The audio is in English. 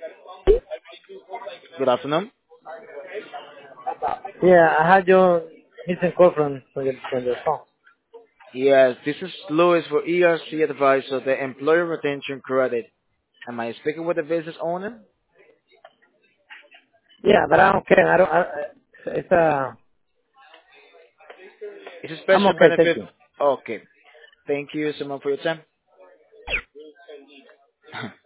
Good afternoon. Yeah, I had your missing call from your phone. Yes, this is Louis for ERC Advisor, the Employee Retention Credit. Am I speaking with the business owner? Yeah, but I don't care. I don't. It's It's a I'm special okay. Thank benefit. you. Okay. Thank you so much for your time.